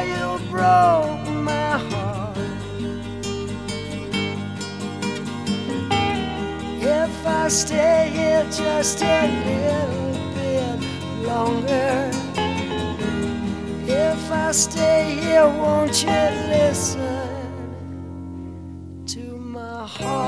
you broke my heart. If I stay here just a little bit longer, if I stay here, won't you listen to my heart?